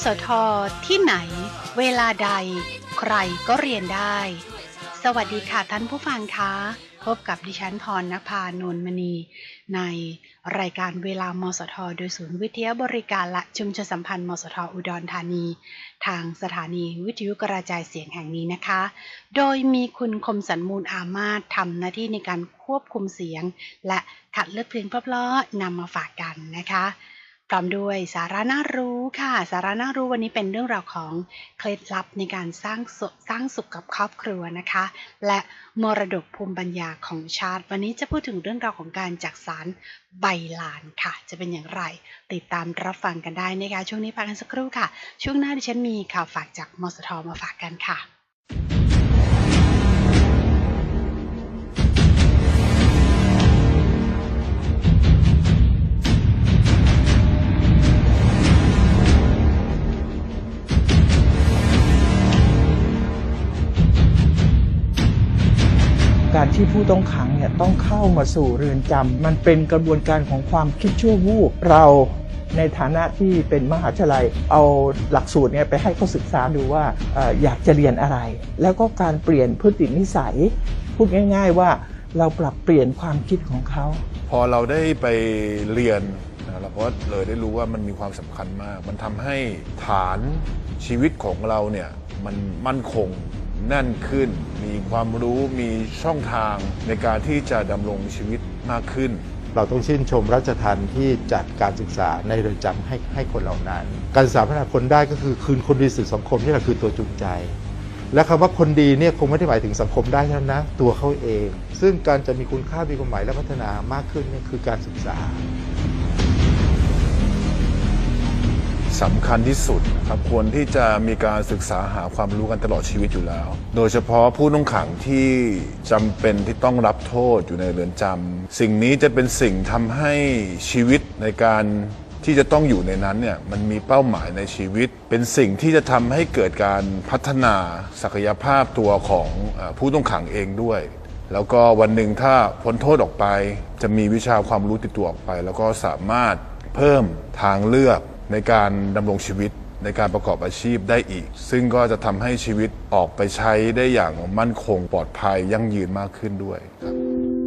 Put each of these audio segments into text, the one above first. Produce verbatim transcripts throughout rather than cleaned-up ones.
สท.ที่ไหนเวลาใดใครก็เรียนได้สวัสดีค่ะท่านผู้ฟังคะพบกับดิฉันพรณภานนมณีในรายการเวลามสท.โดยศูนย์วิทยาบริการและชุมชนสัมพันธ์มสท.อุดรธานีทางสถานีวิทยุกระจายเสียงแห่งนี้นะคะโดยมีคุณคมสันมูลอามาตย์ทำหน้าที่ในการควบคุมเสียงและคัดเลือกเพลงเพราะๆนำมาฝากกันนะคะพร้อมด้วยสาระน่ารู้ค่ะสาระน่ารู้วันนี้เป็นเรื่องราวของเคล็ดลับในการสร้างสุขสร้างสุขกับครอบครัวนะคะและมรดกภูมิปัญญาของชาติวันนี้จะพูดถึงเรื่องราวของการจักสานใบลานค่ะจะเป็นอย่างไรติดตามรับฟังกันได้นะคะช่วงนี้พักกันสักครู่ค่ะช่วงหน้าดิฉันมีข่าวฝากจากมสท.มาฝากกันค่ะการที่ผู้ต้องขังเนี่ยต้องเข้ามาสู่เรือนจำมันเป็นกระบวนการของความคิดชั่ววูบเราในฐานะที่เป็นมหาวิทยาลัยเอาหลักสูตรเนี่ยไปให้เขาศึกษาดูว่า เอ่อ อยากจะเรียนอะไรแล้วก็การเปลี่ยนพฤตินิสัยพูดง่ายๆว่าเราปรับเปลี่ยนความคิดของเขาพอเราได้ไปเรียนนะเราก็เลยได้รู้ว่ามันมีความสำคัญมากมันทำให้ฐานชีวิตของเราเนี่ยมันมั่นคงแน่นขึ้นมีความรู้มีช่องทางในการที่จะดำรงชีวิตมากขึ้นเราต้องชื่นชมราชทัณฑ์ที่จัดการศึกษาในเรือนจำให้ให้คนเหล่านั้นการศึกษาพัฒนาคนได้ก็คือคืนคนดีสู่สังคมนี่แหละคือตัวจูงใจและคำว่าคนดีเนี่ยคงไม่ได้หมายถึงสังคมได้เท่านั้นนะตัวเขาเองซึ่งการจะมีคุณค่ามีความหมายและพัฒนามากขึ้นนี่คือการศึกษาสำคัญที่สุดครับควรที่จะมีการศึกษาหาความรู้กันตลอดชีวิตอยู่แล้วโดยเฉพาะผู้ต้องขังที่จำเป็นที่ต้องรับโทษอยู่ในเรือนจำสิ่งนี้จะเป็นสิ่งทำให้ชีวิตในการที่จะต้องอยู่ในนั้นเนี่ยมันมีเป้าหมายในชีวิตเป็นสิ่งที่จะทำให้เกิดการพัฒนาศักยภาพตัวของผู้ต้องขังเองด้วยแล้วก็วันหนึ่งถ้าพ้นโทษออกไปจะมีวิชาความรู้ติดตัวออกไปแล้วก็สามารถเพิ่มทางเลือกในการดำรงชีวิตในการประกอบอาชีพได้อีกซึ่งก็จะทำให้ชีวิตออกไปใช้ได้อย่างมั่นคงปลอดภัยยั่งยืนมากขึ้นด้วยครับ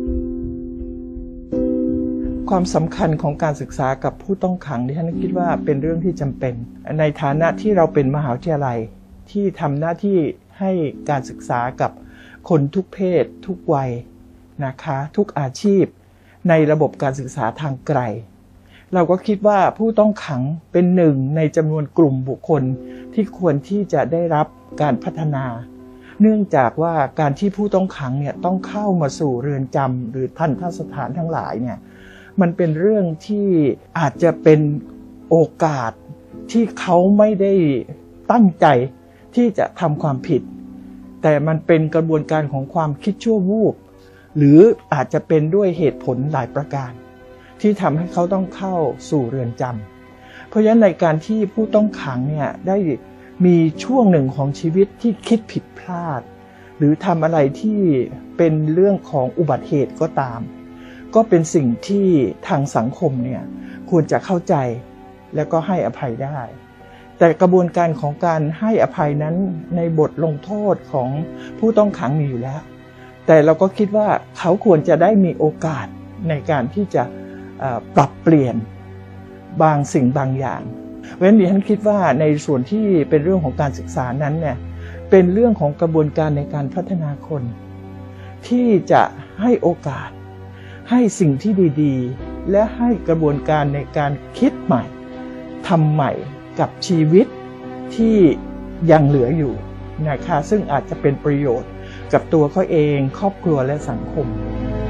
ความสำคัญของการศึกษากับผู้ต้องขังที่ฉันคิดว่าเป็นเรื่องที่จำเป็นในฐานะที่เราเป็นมหาวิทยาลัยที่ทำหน้าที่ให้การศึกษากับคนทุกเพศทุกวัยนะคะทุกอาชีพในระบบการศึกษาทางไกลเราก็คิดว่าผู้ต้องขังเป็นหนึ่งในจำนวนกลุ่มบุคคลที่ควรที่จะได้รับการพัฒนาเนื่องจากว่าการที่ผู้ต้องขังเนี่ยต้องเข้ามาสู่เรือนจำหรือทัณฑสถานทั้งหลายเนี่ยมันเป็นเรื่องที่อาจจะเป็นโอกาสที่เขาไม่ได้ตั้งใจที่จะทำความผิดแต่มันเป็นกระบวนการของความคิดชั่ววูบหรืออาจจะเป็นด้วยเหตุผลหลายประการที่ทำให้เขาต้องเข้าสู่เรือนจำเพราะฉะนั้นในการที่ผู้ต้องขังเนี่ยได้มีช่วงหนึ่งของชีวิตที่คิดผิดพลาดหรือทำอะไรที่เป็นเรื่องของอุบัติเหตุก็ตามก็เป็นสิ่งที่ทางสังคมเนี่ยควรจะเข้าใจแล้วก็ให้อภัยได้แต่กระบวนการของการให้อภัยนั้นในบทลงโทษของผู้ต้องขังมีอยู่แล้วแต่เราก็คิดว่าเขาควรจะได้มีโอกาสในการที่จะปรับเปลี่ยนบางสิ่งบางอย่างเพราะฉะนั้นดิฉันคิดว่าในส่วนที่เป็นเรื่องของการศึกษานั้นเนี่ยเป็นเรื่องของกระบวนการในการพัฒนาคนที่จะให้โอกาสให้สิ่งที่ดีๆและให้กระบวนการในการคิดใหม่ทำใหม่กับชีวิตที่ยังเหลืออยู่นะคะซึ่งอาจจะเป็นประโยชน์กับตัวเขาเองครอบครัวและสังคม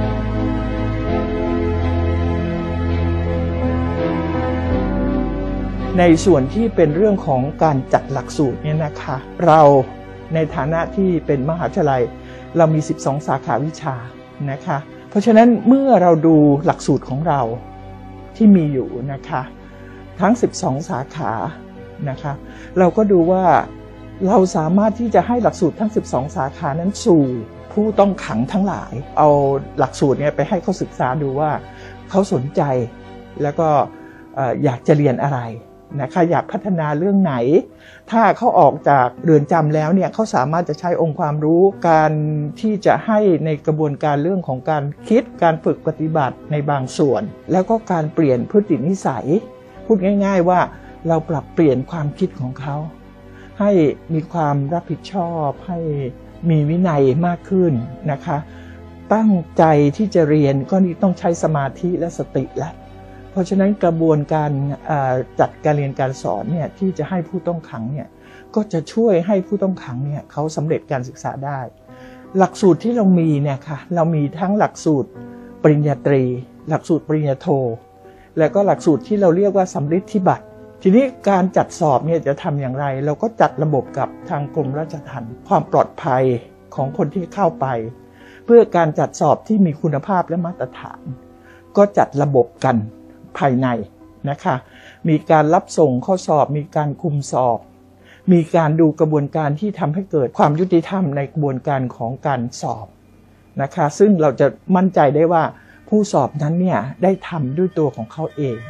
ในส่วนที่เป็นเรื่องของการจัดหลักสูตรเนี่ยนะคะเราในฐานะที่เป็นมหาวิทยาลัยเรามีสิบสองสาขาวิชานะคะเพราะฉะนั้นเมื่อเราดูหลักสูตรของเราที่มีอยู่นะคะทั้งสิบสองสาขานะคะเราก็ดูว่าเราสามารถที่จะให้หลักสูตรทั้งสิบสองสาขานั้นสู่ผู้ต้องขังทั้งหลายเอาหลักสูตรเนี่ยไปให้เขาศึกษาดูว่าเขาสนใจแล้วก็อยากจะเรียนอะไรนะคะอยากพัฒนาเรื่องไหนถ้าเขาออกจากเรือนจำแล้วเนี่ยเขาสามารถจะใช้องค์ความรู้การที่จะให้ในกระบวนการเรื่องของการคิดการฝึกปฏิบัติในบางส่วนแล้วก็การเปลี่ยนพฤตินิสัยพูดง่ายๆว่าเราปรับเปลี่ยนความคิดของเขาให้มีความรับผิดชอบให้มีวินัยมากขึ้นนะคะตั้งใจที่จะเรียนก็นี่ต้องใช้สมาธิและสติแล้วเพราะฉะนั้นกระบวนการจัดการเรียนการสอนเนี่ยที่จะให้ผู้ต้องขังเนี่ยก็จะช่วยให้ผู้ต้องขังเนี่ยเขาสำเร็จการศึกษาได้หลักสูตรที่เรามีเนี่ยค่ะเรามีทั้งหลักสูตรปริญญาตรีหลักสูตรปริญญาโทและก็หลักสูตรที่เราเรียกว่าสำริดที่บัตรทีนี้การจัดสอบเนี่ยจะทำอย่างไรเราก็จัดระบบกับทางกรมราชทัณฑ์ความปลอดภัยของคนที่เข้าไปเพื่อการจัดสอบที่มีคุณภาพและมาตรฐานก็จัดระบบกันภายในนะคะมีการรับส่งข้อสอบมีการคุมสอบมีการดูกระบวนการที่ทำให้เกิดความยุติธรรมในกระบวนการของการสอบนะคะซึ่งเราจะมั่นใจได้ว่าผู้สอบนั้นเนี่ยได้ทำด้วยตัวของเขาเอง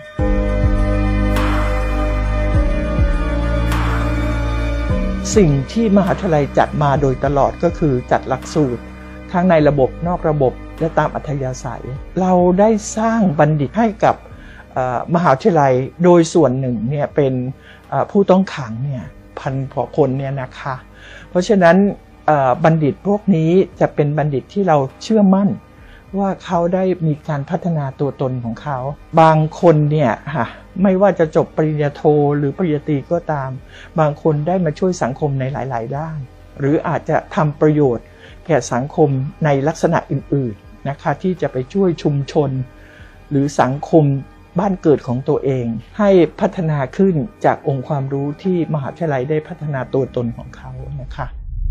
สิ่งที่มหาวิทยาลัยจัดมาโดยตลอดก็คือจัดหลักสูตรทั้งในระบบนอกระบบและตามอัธยาศัยเราได้สร้างบัณฑิตให้กับมหาวิทยาลัยโดยส่วนหนึ่งเนี่ยเป็นผู้ต้องขังเนี่ยพันกว่าคนเนี่ยนะคะเพราะฉะนั้นบัณฑิตพวกนี้จะเป็นบัณฑิตที่เราเชื่อมั่นว่าเขาได้มีการพัฒนาตัวตนของเขาบางคนเนี่ยไม่ว่าจะจบปริญญาโทหรือปริญญาตรีก็ตามบางคนได้มาช่วยสังคมในหลายๆด้านหรืออาจจะทำประโยชน์แก่สังคมในลักษณะอื่นๆนะคะที่จะไปช่วยชุมชนหรือสังคมบ้านเกิดของตัวเองให้พัฒนาขึ้นจากองค์ความรู้ที่มหาวิทยาลัยได้พัฒนาตัวตนของเขานะคะ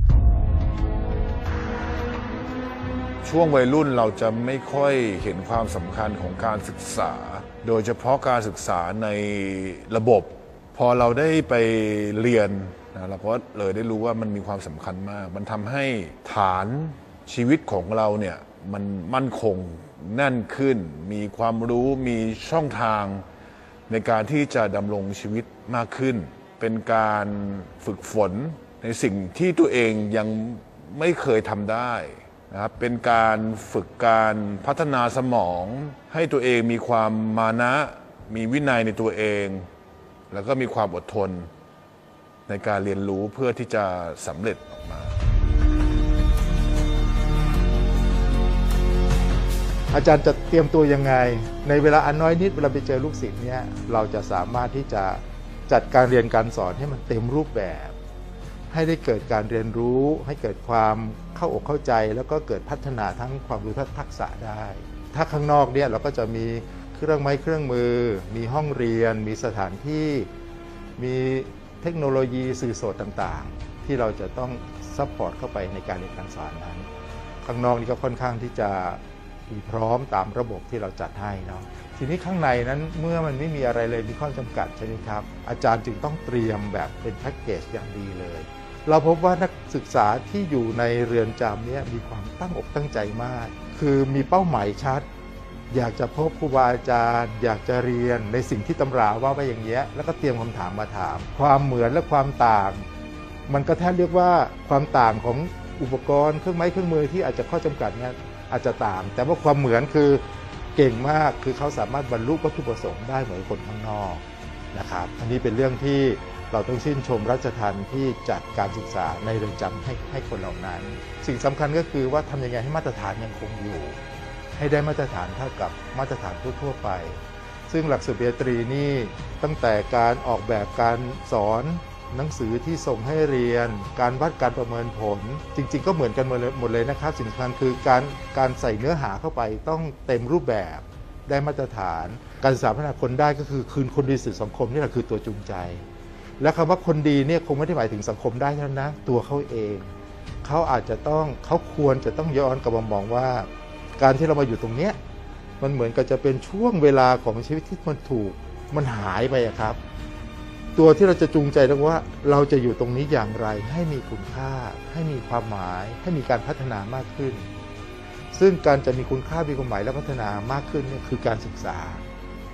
ช่วงวัยรุ่นเราจะไม่ค่อยเห็นความสำคัญของการศึกษาโดยเฉพาะการศึกษาในระบบพอเราได้ไปเรียนนะเราก็เลยได้รู้ว่ามันมีความสำคัญมากมันทำให้ฐานชีวิตของเราเนี่ยมันมั่นคงแน่นขึ้นมีความรู้มีช่องทางในการที่จะดำรงชีวิตมากขึ้นเป็นการฝึกฝนในสิ่งที่ตัวเองยังไม่เคยทำได้นะครับเป็นการฝึกการพัฒนาสมองให้ตัวเองมีความมานะมีวินัยในตัวเองแล้วก็มีความอดทนในการเรียนรู้เพื่อที่จะสำเร็จออกมาอาจารย์จะเตรียมตัวยังไงในเวลาอันน้อยนิดเวลาไปเจอลูกศิษย์เนี่ยเราจะสามารถที่จะจัดการเรียนการสอนให้มันเต็มรูปแบบให้ได้เกิดการเรียนรู้ให้เกิดความเข้าอกเข้าใจแล้วก็เกิดพัฒนาทั้งความรู้ทักษะได้ถ้าข้างนอกเนี่ยเราก็จะมีเครื่องไม้เครื่องมือมีห้องเรียนมีสถานที่มีเทคโนโลยีสื่อสดต่างๆที่เราจะต้องซัพพอร์ตเข้าไปในการเรียนการสอนนั้นข้างนอกนี่ก็ค่อนข้างที่จะมีพร้อมตามระบบที่เราจัดให้เนาะทีนี้ข้างในนั้นเมื่อมันไม่มีอะไรเลยมีข้อจำกัดใช่ไหมครับอาจารย์จึงต้องเตรียมแบบเป็นแพ็กเกจอย่างดีเลยเราพบว่านักศึกษาที่อยู่ในเรือนจำนี้มีความตั้งอกตั้งใจมากคือมีเป้าหมายชัดอยากจะพบครูบาอาจารย์อยากจะเรียนในสิ่งที่ตำราว่าไว้อย่างเงี้ยแล้วก็เตรียมคำถามมาถามความเหมือนและความต่างมันก็แทบเรียกว่าความต่างของอุปกรณ์เครื่องไม้เครื่องมือที่อาจจะข้อจำกัดเนี่ยอาจจะต่างแต่ว่าความเหมือนคือเก่งมากคือเขาสามารถบรรลุวัตถุประสงค์ได้เหมือนคนข้างนอกนะครับอันนี้เป็นเรื่องที่เราต้องชื่นชมราชทัณฑ์ที่จัดการศึกษาในเรือนจำให้ให้คนเหล่านั้นสิ่งสำคัญก็คือว่าทำยังไงให้มาตรฐานยังคงอยู่ให้ได้มาตรฐานเท่ากับมาตรฐานทั่วๆไปซึ่งหลักสูตรปริญญาตรีนี่ตั้งแต่การออกแบบการสอนหนังสือที่ส่งให้เรียนการวัดการประเมินผลจริงๆก็เหมือนกันหมดเลยนะครับสิ่งสำคัญคือการการใส่เนื้อหาเข้าไปต้องเต็มรูปแบบได้มาตรฐานการศึกษาพัฒนาคนได้ก็คือคืนคนดีสู่สังคมนี่แหละคือตัวจูงใจและคำว่าคนดีเนี่ยคงไม่ได้หมายถึงสังคมได้เท่านั้นนะตัวเขาเองเขาอาจจะต้องเขาควรจะต้องย้อนกลับมามองว่าการที่เรามาอยู่ตรงเนี้ยมันเหมือนกับจะเป็นช่วงเวลาของชีวิตที่มันถูกมันหายไปอะครับตัวที่เราจะจูงใจว่าเราจะอยู่ตรงนี้อย่างไรให้มีคุณค่าให้มีความหมายให้มีการพัฒนามากขึ้นซึ่งการจะมีคุณค่ามีความหมายและพัฒนามากขึ้นเนี่ยคือการศึกษา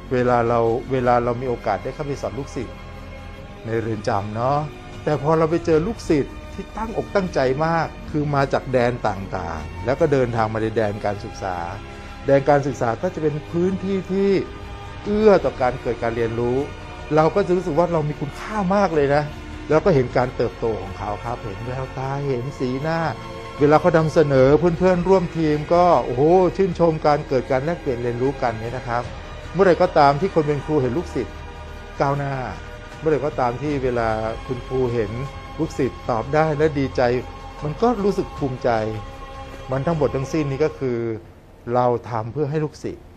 เวลาเราเวลาเรามีโอกาสได้เข้าไปสอนลูกศิษย์ในเรือนจำเนาะแต่พอเราไปเจอลูกศิษย์ที่ตั้งอกตั้งใจมากคือมาจากแดนต่างๆแล้วก็เดินทางมาในแดนการศึกษาแดนการศึกษาก็จะเป็นพื้นที่ที่เอื้อต่อการเกิดการเรียนรู้เราก็จะรู้สึกว่าเรามีคุณค่ามากเลยนะแล้วก็เห็นการเติบโตของเขาครับเห็นแววตาเห็นสีหน้าเวลาเขานำเสนอเพื่อนๆร่วมทีมก็โอ้โหชื่นชมการเกิดการแลกเปลี่ยนเรียนรู้กันเนี่ยนะครับเมื่อไหร่ก็ตามที่คนเป็นครูเห็นลูกศิษย์ก้าวหน้าเมื่อไหร่ก็ตามที่เวลาคุณครูเห็นลูกศิษย์ตอบได้และดีใจมันก็รู้สึกภูมิใจมันทั้งหมดทั้งสิ้นนี้ก็คือเราทำเพื่อให้ลูกศิษย์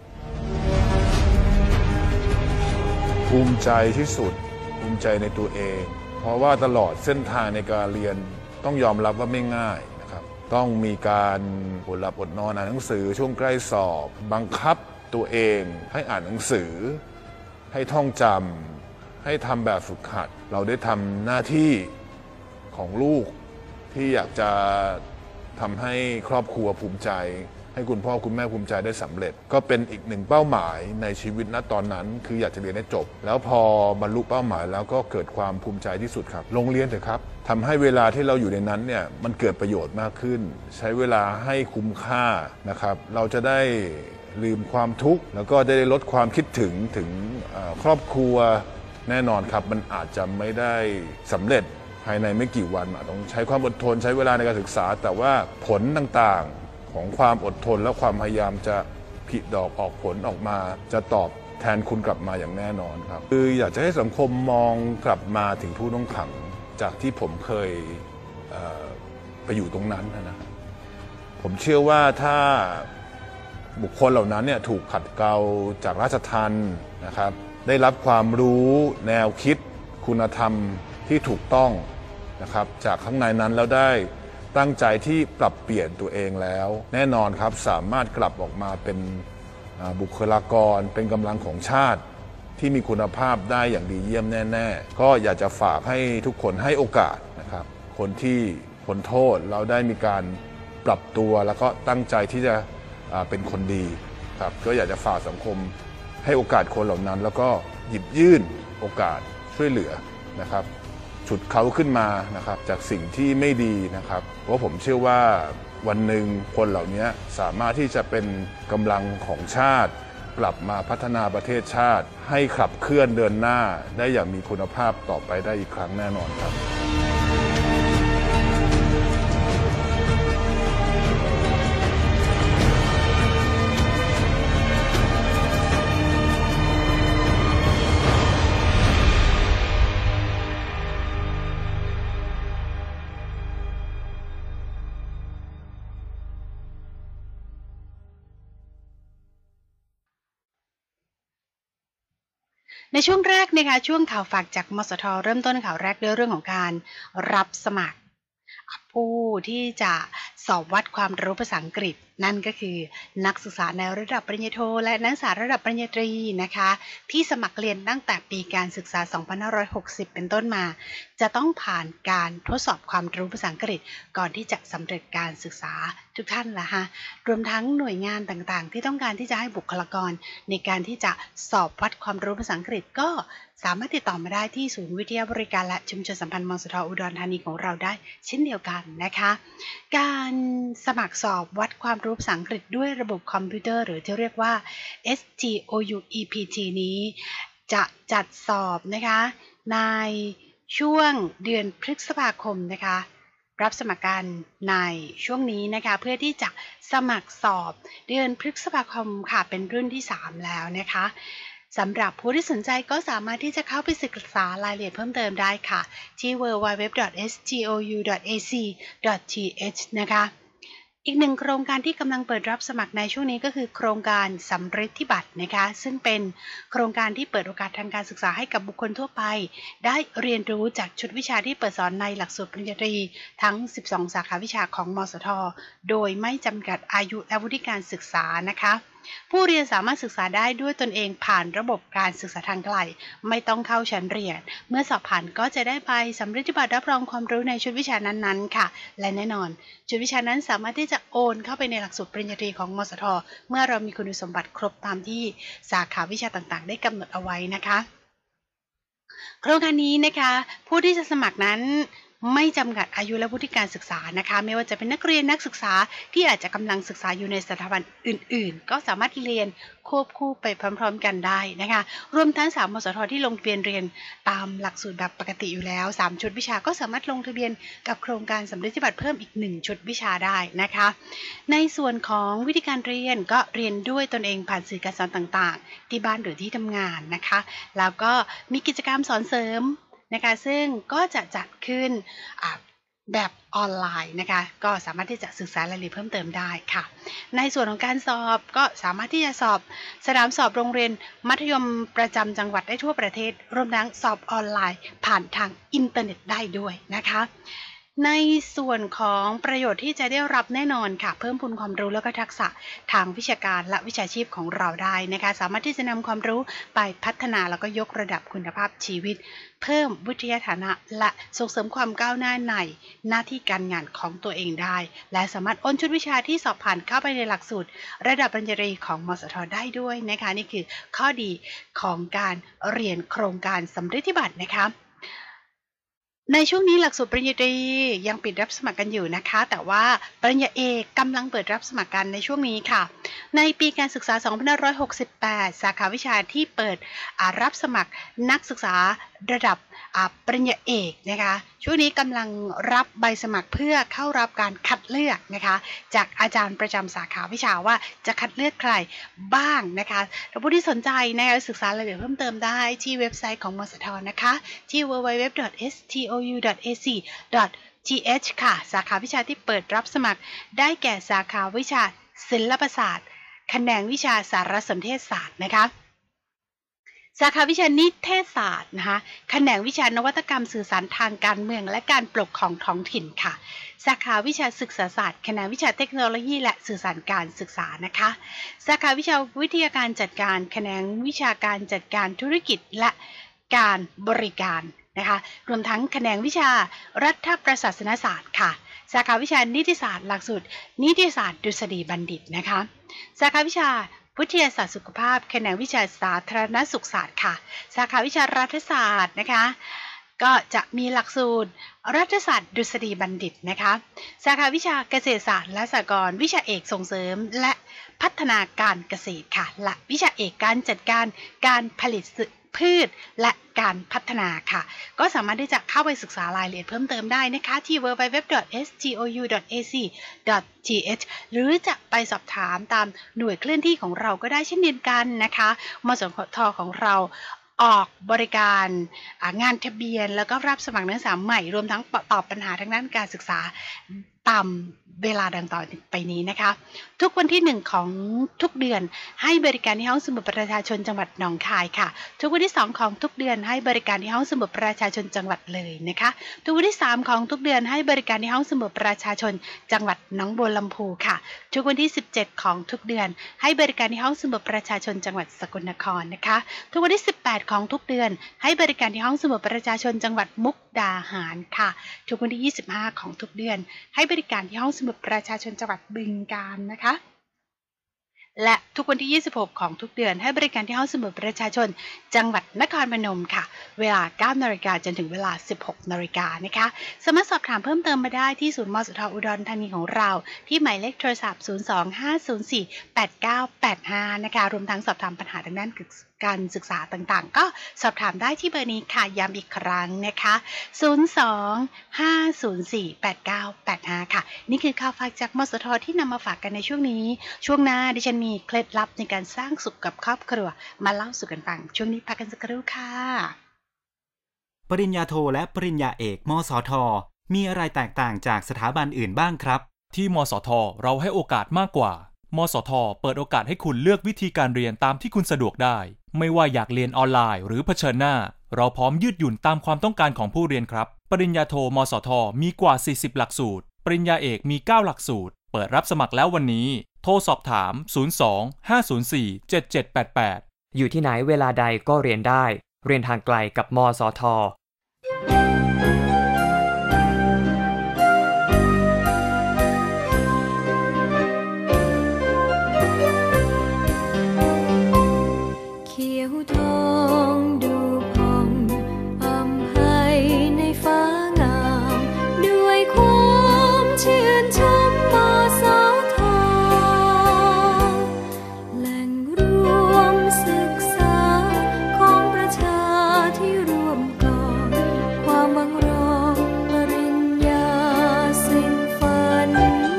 ภูมิใจที่สุดภูมิใจในตัวเองเพราะว่าตลอดเส้นทางในการเรียนต้องยอมรับว่าไม่ง่ายนะครับต้องมีการอดหลับอดนอนอ่านหนังสือช่วงใกล้สอบบังคับตัวเองให้อ่านหนังสือให้ท่องจำให้ทำแบบฝึกหัดเราได้ทำหน้าที่ของลูกที่อยากจะทำให้ครอบครัวภูมิใจให้คุณพ่อคุณแม่ภูมิใจได้สำเร็จก็เป็นอีกหนึ่งเป้าหมายในชีวิตณตอนนั้นคืออยากจะเรียนให้จบแล้วพอบรรลุเป้าหมายแล้วก็เกิดความภูมิใจที่สุดครับโรงเรียนเถอะครับทำให้เวลาที่เราอยู่ในนั้นเนี่ยมันเกิดประโยชน์มากขึ้นใช้เวลาให้คุ้มค่านะครับเราจะได้ลืมความทุกข์แล้วก็ได้ลดความคิดถึงถึงครอบครัวแน่นอนครับมันอาจจะไม่ได้สำเร็จภายในไม่กี่วันต้องใช้ความอดทนใช้เวลาในการศึกษาแต่ว่าผลต่างๆของความอดทนและความพยายามจะผลิดอกออกผลออกมาจะตอบแทนคุณกลับมาอย่างแน่นอนครับคืออยากจะให้สังคมมองกลับมาถึงผู้ต้องขังจากที่ผมเคยเอ่อไปอยู่ตรงนั้นนะผมเชื่อว่าถ้าบุคคลเหล่านั้นเนี่ยถูกขัดเกลาจากราชทัณฑ์นะครับได้รับความรู้แนวคิดคุณธรรมที่ถูกต้องนะครับจากข้างในนั้นแล้วได้ตั้งใจที่ปรับเปลี่ยนตัวเองแล้วแน่นอนครับสามารถกลับออกมาเป็นบุคลากรเป็นกำลังของชาติที่มีคุณภาพได้อย่างดีเยี่ยมแน่ๆก็อยากจะฝากให้ทุกคนให้โอกาสนะครับคนที่พ้นโทษเราได้มีการปรับตัวแล้วก็ตั้งใจที่จะเป็นคนดีครับก็อยากจะฝากสังคมให้โอกาสคนเหล่านั้นแล้วก็หยิบยื่นโอกาสช่วยเหลือนะครับฉุดเขาขึ้นมานะครับจากสิ่งที่ไม่ดีนะครับเพราะผมเชื่อว่าวันหนึ่งคนเหล่านี้สามารถที่จะเป็นกำลังของชาติกลับมาพัฒนาประเทศชาติให้ขับเคลื่อนเดินหน้าได้อย่างมีคุณภาพต่อไปได้อีกครั้งแน่นอนครับในช่วงแรกนะคะช่วงข่าวฝากจากมสทเริ่มต้นข่าวแรกด้วยเรื่องของการรับสมัครผู้ที่จะสอบวัดความรู้ภาษาอังกฤษนั่นก็คือนักศึกษาในระดับปริญญาโทและนักศึกษาระดับปริญญาตรีนะคะที่สมัครเรียนตั้งแต่ปีการศึกษา สองพันห้าร้อยหกสิบ เป็นต้นมาจะต้องผ่านการทดสอบความรู้ภาษาอังกฤษก่อนที่จะสำเร็จการศึกษาทุกท่านละฮะรวมทั้งหน่วยงานต่างๆที่ต้องการที่จะให้บุคลากรในการที่จะสอบวัดความรู้ภาษาอังกฤษก็สามารถติดต่อมาได้ที่ศูนย์วิทยาบริการและชุมชนสัมพันธ์มสทอุดรธานีของเราได้เช่นเดียวกันนะคะการสมัครสอบวัดความรู้ภาษาอังกฤษด้วยระบบคอมพิวเตอร์หรือที่เรียกว่า เอส ที โอ ยู อี พี ที นี้จะจัดสอบนะคะในช่วงเดือนพฤษภาคมนะคะรับสมัครกันในช่วงนี้นะคะเพื่อที่จะสมัครสอบเดือนพฤษภาคมค่ะเป็นรุ่นที่สามแล้วนะคะสำหรับผู้ที่สนใจก็สามารถที่จะเข้าไปศึกษารายละเอียดเพิ่มเติมได้ค่ะที่ ดับเบิลยู ดับเบิลยู ดับเบิลยู ดอท เอส ที โอ ยู ดอท เอ ซี ดอท ที เอช นะคะอีกหนึ่งโครงการที่กำลังเปิดรับสมัครในช่วงนี้ก็คือโครงการสำฤทธิบัตรนะคะซึ่งเป็นโครงการที่เปิดโอกาสทางการศึกษาให้กับบุคคลทั่วไปได้เรียนรู้จากชุดวิชาที่เปิดสอนในหลักสูตรปริญญาตรีทั้งสิบสองสาขาวิชาของมสทโดยไม่จำกัดอายุและวุฒิการศึกษานะคะผู้เรียนสามารถศึกษาได้ด้วยตนเองผ่านระบบการศึกษาทางไกลไม่ต้องเข้าชั้นเรียนเมื่อสอบผ่านก็จะได้ใบสำริดบัตรรับรองความรู้ในชุดวิชานั้นๆค่ะและแน่นอนชุดวิชานั้นสามารถที่จะโอนเข้าไปในหลักสูตรปริญญาตรีของมสท.เมื่อเรามีคุณสมบัติครบตามที่สาขาวิชาต่างๆได้กำหนดเอาไว้นะคะโครงการนี้นะคะผู้ที่จะสมัครนั้นไม่จำกัดอายุและวุฒิการศึกษานะคะไม่ว่าจะเป็นนักเรียนนักศึกษาที่อาจจะกำลังศึกษาอยู่ในสถาบันอื่นๆก็สามารถเรียนควบคู่ไปพร้อมๆกันได้นะคะรวมทั้งสามมสท.ที่ลงทะเบียนเรียนตามหลักสูตรแบบปกติอยู่แล้วสามชุดวิชาก็สามารถลงทะเบียนกับโครงการสำริดบัตรเพิ่มอีกหนึ่งชุดวิชาได้นะคะในส่วนของวิธีการเรียนก็เรียนด้วยตนเองผ่านสื่อการสอนต่างๆที่บ้านหรือที่ทำงานนะคะแล้วก็มีกิจกรรมสอนเสริมนะคะซึ่งก็จะจัดขึ้นแบบออนไลน์นะคะก็สามารถที่จะศึกษารายละเอียดเพิ่มเติมได้ค่ะในส่วนของการสอบก็สามารถที่จะสอบสนามสอบโรงเรียนมัธยมประจำจังหวัดได้ทั่วประเทศรวมทั้งสอบออนไลน์ผ่านทางอินเทอร์เน็ตได้ด้วยนะคะในส่วนของประโยชน์ที่จะได้รับแน่นอนค่ะเพิ่มพูนความรู้และก็ทักษะทางวิชาการและวิชาชีพของเราได้นะคะสามารถที่จะนำความรู้ไปพัฒนาแล้วก็ยกระดับคุณภาพชีวิตเพิ่มวิทยาฐานะและส่งเสริมความก้าวหน้าในหน้าที่การงานของตัวเองได้และสามารถโอนชุดวิชาที่สอบผ่านเข้าไปในหลักสูตรระดับปริญญาตรีของมสท.ได้ด้วยนะคะนี่คือข้อดีของการเรียนโครงการสำริดบัตรนะคะในช่วงนี้หลักสูตรปริญญาตรียังปิดรับสมัครกันอยู่นะคะแต่ว่าปริญญาเอกกำลังเปิดรับสมัครกันในช่วงนี้ค่ะในปีการศึกษาสองพันห้าร้อยหกสิบแปดสาขาวิชาที่เปิดรับสมัครนักศึกษาระดับปริญญาเอกนะคะช่วงนี้กำลังรับใบสมัครเพื่อเข้ารับการคัดเลือกนะคะจากอาจารย์ประจำสาขาวิชาว่าจะคัดเลือกใครบ้างนะคะถ้าผู้ที่สนใจนะคะศึกษารายละเอียดเพิ่มเติมได้ที่เว็บไซต์ของมสท.นะคะที่ ดับเบิลยู ดับเบิลยู ดับเบิลยู ดอท เอส ที โอ ยู ดอท เอ ซี ดอท ที เอช ค่ะสาขาวิชาที่เปิดรับสมัครได้แก่สาขาวิชาศิลปศาสตร์แขนงวิชาสารสนเทศศาสตร์นะคะสาขาวิชานิเทศศาสตร์นะคะแขนงวิชานวัตกรรมสื่อสารทางการเมืองและการปกครองท้องถิ่นค่ะสาขาวิชาศึกษาศาสตร์แขนงวิชาเทคโนโลยีและสื่อสารการศึกษานะคะสาขาวิชาวิทยาการจัดการแขนงวิชาการจัดการธุรกิจและการบริการนะคะรวมทั้งแขนงวิชารัฐประศาสนศาสตร์ค่ะสาขาวิชานิติศาสตร์หลักสูตรนิติศาสตร์ดุษฎีบัณฑิตนะคะสาขาวิชาวิทยาศาสตร์สุขภาพแขนงวิชาสาธารณสุขศาสตร์ค่ะสาขาวิชารัฐศาสตร์นะคะก็จะมีหลักสูตรรัฐศาสตร์ดุษฎีบัณฑิตนะคะสาขาวิชาเกษตรศาสตร์และสหกรณ์วิชาเอกส่งเสริมและพัฒนาการเกษตรค่ะและวิชาเอกการจัดการการผลิตพืชและการพัฒนาค่ะก็สามารถที่จะเข้าไปศึกษารายละเอียดเพิ่มเติมได้นะคะที่ ดับเบิลยู ดับเบิลยู ดับเบิลยู ดอท เอส ที โอ ยู ดอท เอ ซี ดอท ที เอช หรือจะไปสอบถามตามหน่วยเคลื่อนที่ของเราก็ได้เช่นเดียวกันนะคะมสท.ของเราออกบริการงานทะเบียนแล้วก็รับสมัครนักศึกษาใหม่รวมทั้งตอบปัญหาทางด้านการศึกษาตามเวลาดังต่อไปนี้นะคะทุกวันที่หนึ่งของทุกเดือนให้บริการที่ห้องสมุดประชาชนจังหวัดหนองคายค่ะทุกวันที่สองของทุกเดือนให้บริการที่ห้องสมุดประชาชนจังหวัดเลยนะคะทุกวันที่สามของทุกเดือนให้บริการที่ห้องสมุดประชาชนจังหวัดหนองบัวลำพูค่ะทุกวันที่สิบเจ็ดของทุกเดือนให้บริการที่ห้องสมุดประชาชนจังหวัดสกลนครนะคะทุกวันที่สิบแปดของทุกเดือนให้บริการที่ห้องสมุดประชาชนจังหวัดมุกดาหารค่ะทุกวันที่ยี่สิบห้าของทุกเดือนให้บริการที่ห้องสมุดประชาชนจังหวัดบึงกาฬนะคะและทุกวันที่ยี่สิบหกของทุกเดือนให้บริการที่ห้องสมุดประชาชนจังหวัดนครพนมค่ะเวลา เก้านาฬิกา จนถึงเวลา สิบหกนาฬิกานะคะสามารถสอบถามเพิ่มเติมมาได้ที่ศูนย์มสท.อุดรธานีของเราที่หมายเลขโทรศัพท์ศูนย์ สอง ห้า ศูนย์ สี่ แปด เก้า แปด ห้านะคะรวมทั้งสอบถามปัญหาทางด้านการศึกษาต่างๆก็สอบถามได้ที่เบอร์นี้ค่ะย้ำอีกครั้งนะคะศูนย์ สอง ห้า ศูนย์ สี่ แปด เก้า แปด ห้าค่ะนี่คือข่าวฝากจากมสท.ที่นำมาฝากกันในช่วงนี้ช่วงหน้าดิฉันมีเคล็ดลับในการสร้างสุขกับครอบครัวมาเล่าสู่กันฟังช่วงนี้พักกันสักครู่ค่ะปริญญาโทและปริญญาเอกมสท.มีอะไรแตกต่างจากสถาบันอื่นบ้างครับที่มสท.เราให้โอกาสมากกว่ามสท.เปิดโอกาสให้คุณเลือกวิธีการเรียนตามที่คุณสะดวกได้ไม่ว่าอยากเรียนออนไลน์หรือเผชิญหน้าเราพร้อมยืดหยุ่นตามความต้องการของผู้เรียนครับปริญญาโทมสท.มีกว่าสี่สิบหลักสูตรปริญญาเอกมีเก้าหลักสูตรเปิดรับสมัครแล้ววันนี้โทรสอบถาม ศูนย์ สอง ห้า ศูนย์ สี่ เจ็ด เจ็ด แปด แปดอยู่ที่ไหนเวลาใดก็เรียนได้เรียนทางไกลกับมสท. เขียวทองดูพองอำไพในฟ้างามด้วยความชื่นชมมสท. แหล่งรวมศึกษาของประชาที่ร่วมก่อความหวังรอปริญญาสิ้นฝัน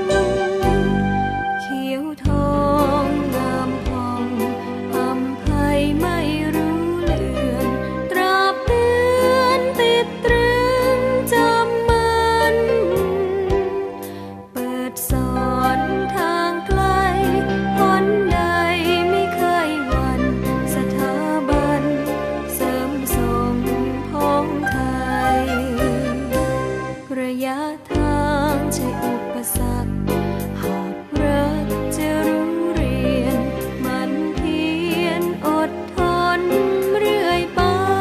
เขียวทองงามพองอำไพไม่รู้เลือนตราบเดือนติดตรึงจำมันเปิดสอนทางไกลหนใดไม่เคยหวั่นสถาบันเสริมส่งพ้องไทยระยะทางใช่อุปสรรคหากรักจะรู้เรียนมันเพียรอดทนเรื่อยไป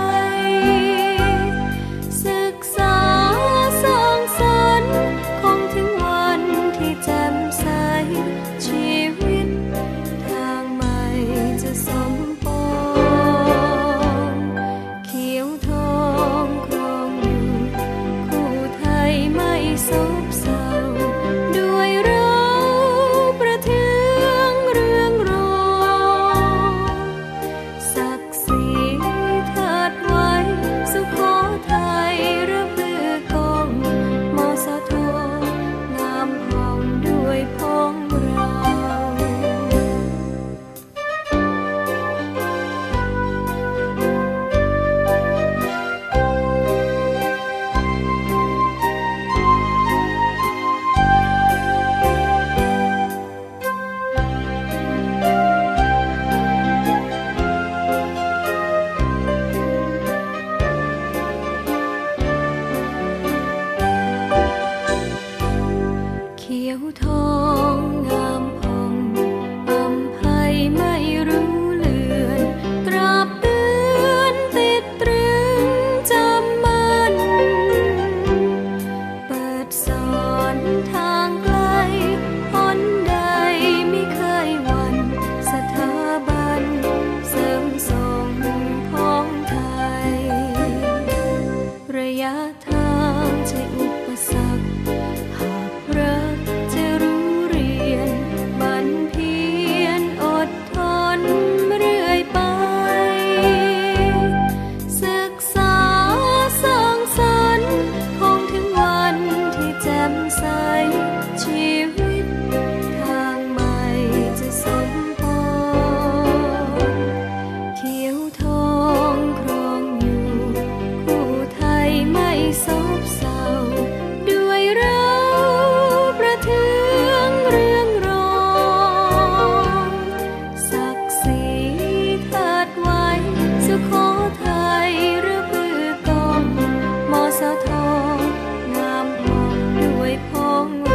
ศึกษาสร้างสรรค์คงถึงวันที่แจ่มใสชีวิตทางใหม่จะสมปองเขียวทองครองอยู่คู่ไทยไม่ซบเซาด้วยเราประเทืองเรืองรองศักดิ์ศรีเทิดไว้สุโขทัยระเบือกองมสทงามผ่องด้วยพ้องเรา เขียวทองงามผ่องอำไพไม่รู้เลือนตราบเดือนติดตรึงจำมันเปิดสอนทางไกลหนใดไม่เคยหวั่นสถาบันเสริมส่งพ้องไทยระยะทางใช่อุปสรรคหากรักจะรู้เรียนมันเพียรอดทนเรื่อยไปศึกษาสร้างสรรค์คงถึงวันที่แจ่มใสชีวิตทางใหม่จะสมปองเขียวทองครองอยู่คู่ไทยไม่ซบเซาด้วยเราประเทืองเรืองรองศักดิ์ศรีเทิดไว้สุโขทัยระบือกองมสทงามผ่องด้วยพ้องเรา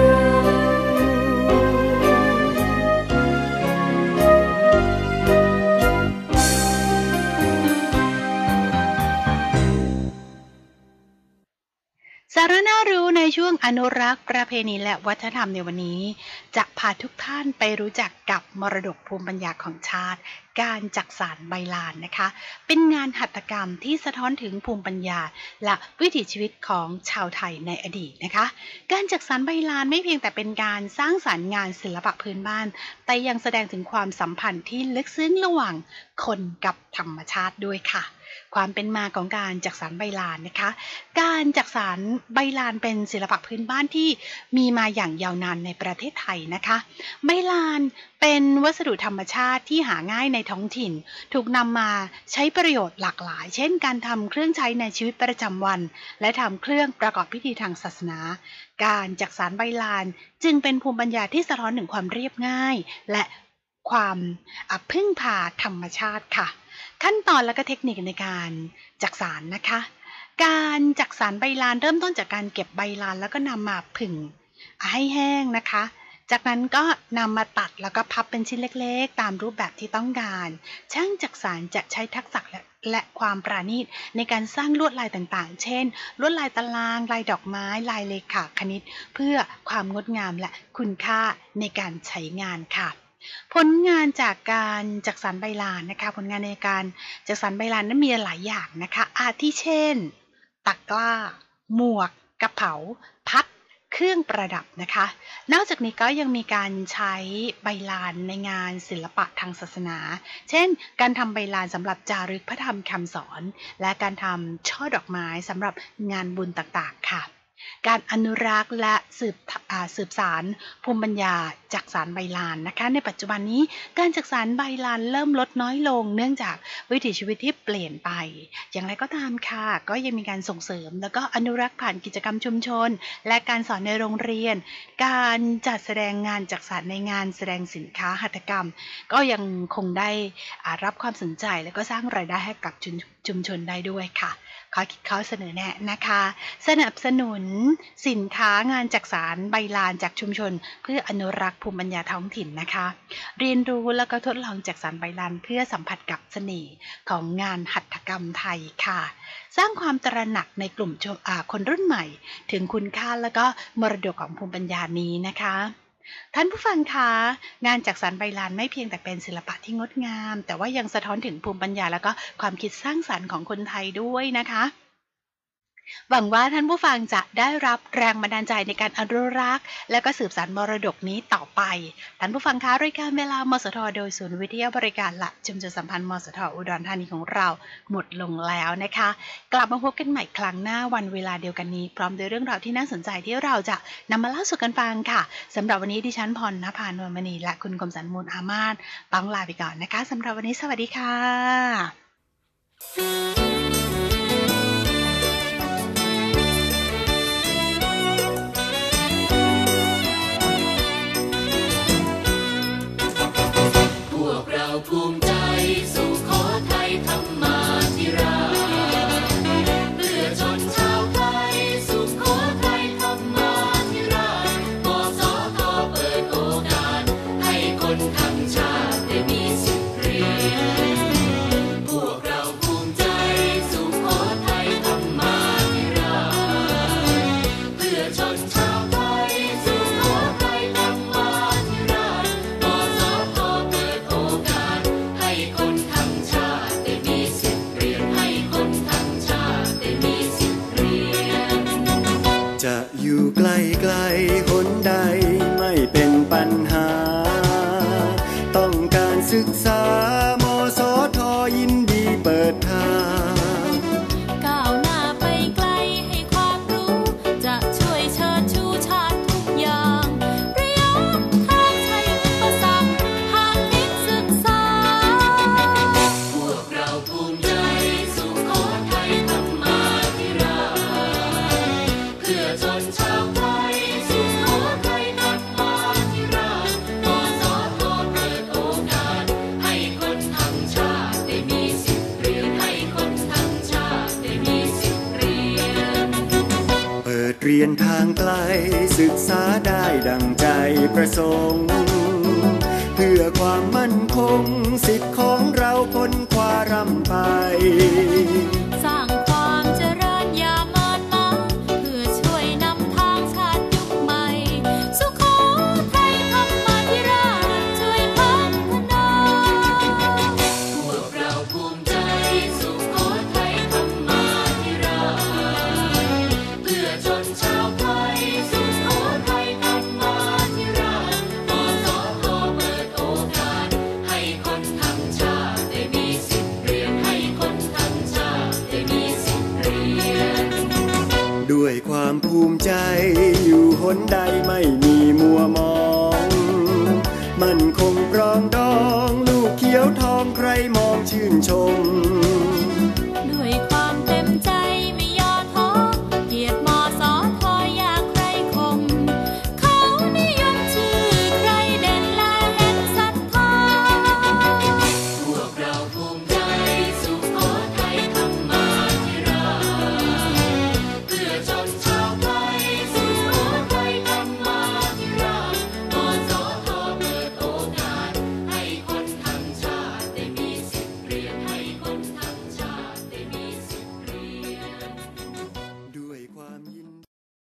สาระน่ารู้ในช่วงอนุรักษ์ประเพณีและวัฒนธรรมในวันนี้ จะพาทุกท่านไปรู้จักกับมรดกภูมิปัญญาของชาติ การจักสานใบลานนะคะ เป็นงานหัตถกรรมที่สะท้อนถึงภูมิปัญญาและวิถีชีวิตของชาวไทยในอดีตนะคะ การจักสานใบลานไม่เพียงแต่เป็นการสร้างสรรค์งานศิลปะพื้นบ้าน แต่ยังแสดงถึงความสัมพันธ์ที่ลึกซึ้งระหว่างคนกับธรรมชาติด้วยค่ะ ความเป็นมาของการจักสานใบลานนะคะ การจักสานใบลานเป็นศิลปะพื้นบ้านที่มีมาอย่างยาวนานในประเทศไทยนะคะ ใบลานเป็นวัสดุธรรมชาติที่หาง่ายในท้องถิ่น ถูกนำมาใช้ประโยชน์หลากหลาย เช่นการทำเครื่องใช้ในชีวิตประจำวัน และทำเครื่องประกอบพิธีทางศาสนา การจักสานใบลานจึงเป็นภูมิปัญญาที่สะท้อนถึงความเรียบง่าย และความพึ่งพาธรรมชาติค่ะ ขั้นตอนและก็เทคนิคในการจักสานนะคะ การจักสานใบลานเริ่มต้นจากการเก็บใบลานแล้วก็นำมาผึ่งให้แห้งนะคะจากนั้นก็นำมาตัดแล้วก็พับเป็นชิ้นเล็กๆตามรูปแบบที่ต้องการช่างจักสานจะใช้ทักษะและและความปราณีตในการสร้างลวดลายต่างๆเช่นลวดลายตารางลายดอกไม้ลายเลขาคณิตเพื่อความงดงามและคุณค่าในการใช้งานค่ะผลงานจากการจักสานใบลานนะคะผลงานในการจักสานใบลานนั้นมีหลายอย่างนะคะอาทิเช่นตะกร้าหมวกกระเป๋าพัดเครื่องประดับนะคะนอกจากนี้ก็ยังมีการใช้ใบลานในงานศิลปะทางศาสนาเช่นการทำใบลานสำหรับจารึกพระธรรมคำสอนและการทำช่อดอกไม้สำหรับงานบุญต่างๆค่ะการอนุรักษ์และสืบสืบสานภูมิปัญญาจักสานใบลานนะคะในปัจจุบันนี้การจักสานใบลานเริ่มลดน้อยลงเนื่องจากวิถีชีวิตที่เปลี่ยนไปอย่างไรก็ตามค่ะก็ยังมีการส่งเสริมแล้วก็อนุรักษ์ผ่านกิจกรรมชุมชนและการสอนในโรงเรียนการจัดแสดงงานจักสานในงานแสดงสินค้าหัตถกรรมก็ยังคงได้รับความสนใจและก็สร้างรายได้ให้กับชุมชนได้ด้วยค่ะข้อคิดข้อเสนอแนะนะคะสนับสนุนสินค้างานจักสานใบลานจากชุมชนเพื่ออนุรักษ์ภูมิปัญญาท้องถิ่นนะคะเรียนรู้แล้วก็ทดลองจักสานใบลานเพื่อสัมผัสกับเสน่ห์ของงานหัตถกรรมไทยค่ะสร้างความตระหนักในกลุ่มคนรุ่นใหม่ถึงคุณค่าแล้วก็มรดกของภูมิปัญญานี้นะคะท่านผู้ฟังคะงานจักสานใบลานไม่เพียงแต่เป็นศิลปะที่งดงามแต่ว่ายังสะท้อนถึงภูมิปัญญาแล้วก็ความคิดสร้างสรรค์ของคนไทยด้วยนะคะหวังว่าท่านผู้ฟังจะได้รับแรงบันดาลใจในการอนุรักษ์และก็สืบสานมรดกนี้ต่อไปท่านผู้ฟังคะรายการเวลามสทโดยศูนย์วิทยาบริการและชุมชนสัมพันธ์มสทอุดรธานีของเราหมดลงแล้วนะคะกลับมาพบกันใหม่ครั้งหน้าวันเวลาเดียวกันนี้พร้อมด้วยเรื่องราวที่น่าสนใจที่เราจะนำมาเล่าสู่กันฟังค่ะสำหรับวันนี้ดิฉันพรณภานวลมณีและคุณคมสันต์มูลอามาตย์ต้องลาไปก่อนนะคะสำหรับวันนี้สวัสดีค่ะภูมิใจสุโขทัยธรรมาธิราชเพื่อชนชาวไทยสุโขทัยธรรมาธิราชมสทเปิดโอกาสให้คนทั้งชาติได้มีสิทธิ์เรียนพวกเราภูมิใจสุโขทัยธรรมาธิราชเพื่อชนชาวไทยสุโขทัยธรรมาธิราชมสทเปิดโอกาสให้คนทั้งชาติได้มีสิทธิ์เรียนให้คนทั้งชาติได้มีสิทธิ์เรียนจะอยู่ไกลไกลหนใดไม่เป็นปัญหาต้องการศึกษามสทยินดีเปิดทางก้าวหน้าไปไกลให้ความรู้จะช่วยเชิดชูชาติทุกอย่างระยะทางใช้อุปสรรคหากคิดศึกษาพวกเราภูมิใจสุโขทัยธรรมาธิราชเพื่อชนชาวไทยสุโขทัยธรรมาธิราชมสทเปิดโอกาสให้คนทั้งชาติได้มีสิทธิ์เรียนให้คนทั้งชาติได้มีสิทธิ์เรียนเปิดเรียนทางไกลศึกษาได้ดังใจประสงค์เพื่อความมั่นคงสิทธิ์ของเราพ้นคว้าร่ำไปสร้างความเจริญอย่าเมินมาเพื่อช่วยนำทางชาติยุคใหม่สุโขทัยธรรมาธิราชช่วยพัฒนาพวกเราภูมิใจสุโขทัยธรรมาธิราชเพื่อชนชาวไทยสุโขทัยธรรมาธิราชมสทเปิดโอกาสให้คนทั้งชาติได้มีสิทธิ์เรียนให้คนทั้งชาติได้มีสิทธิ์เรียนด้วยความภูมิใจอยู่หนใดไม่มีมัวมองมั่นคงปรองดองลูกเขียวทองใครมองชื่นชม